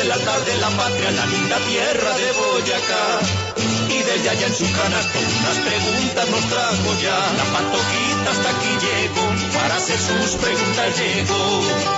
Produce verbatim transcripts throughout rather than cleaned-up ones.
del altar de la patria, la linda tierra de Boyacá. Y desde allá en su canasto unas preguntas nos trajo ya. La Pantojita hasta aquí llegó, para hacer sus preguntas llegó.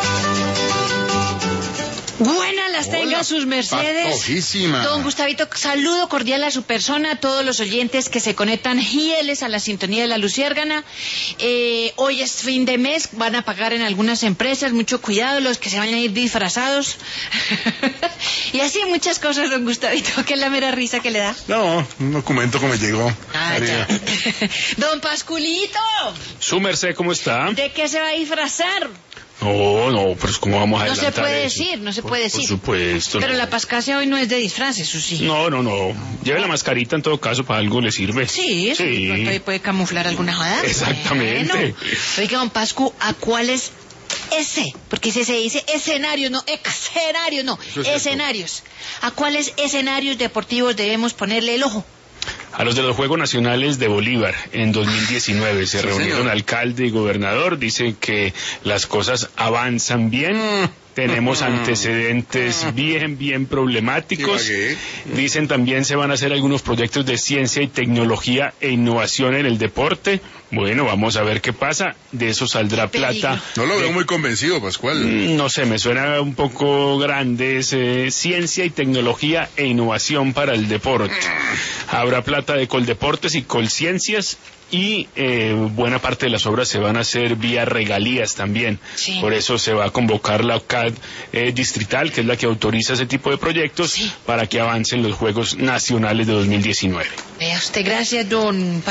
Buenas las tenga sus mercedes. Patojísima. Don Gustavito, saludo cordial a su persona, a todos los oyentes que se conectan fieles a la sintonía de la Luciérgana. Eh, hoy es fin de mes, van a pagar en algunas empresas, mucho cuidado los que se van a ir disfrazados. Y así muchas cosas, don Gustavito, que es la mera risa que le da. No, un documento que me llegó. Ah, ya. Don Pasculito. Su merced, ¿cómo está? ¿De qué se va a disfrazar? No, no, pero ¿cómo vamos a No adelantar se puede eso? decir, no se Por- puede decir. Por supuesto. Pero no. la pascacia hoy no es de disfraces, eso sí. No, no, no. Lleve la mascarita en todo caso, para algo le sirve. Sí, eso de pronto ahí puede camuflar alguna jodada. Exactamente. Bueno. Oiga, don Pascu, ¿a cuál es ese? Porque si se dice escenario, no, escenario, no, Eso es escenarios. ¿A cuáles escenarios deportivos debemos ponerle el ojo? A los de los Juegos Nacionales de Bolívar en dos mil diecinueve se Sí, reunieron señor. alcalde y gobernador, dicen que las cosas avanzan bien, tenemos antecedentes bien, bien problemáticos, Ibagué. dicen también se van a hacer algunos proyectos de ciencia y tecnología e innovación en el deporte. Bueno, vamos a ver qué pasa, de eso saldrá Qué peligro. plata. No lo veo de- muy convencido, Pascual. Mm, No sé, me suena un poco grande ese, ciencia y tecnología e innovación para el deporte. Habrá plata de Coldeportes y Colciencias y eh, buena parte de las obras se van a hacer vía regalías también. Sí. Por eso se va a convocar la O C A D eh, distrital, que es la que autoriza ese tipo de proyectos, Sí. para que avancen los Juegos Nacionales de dos mil diecinueve. Vea usted, gracias, don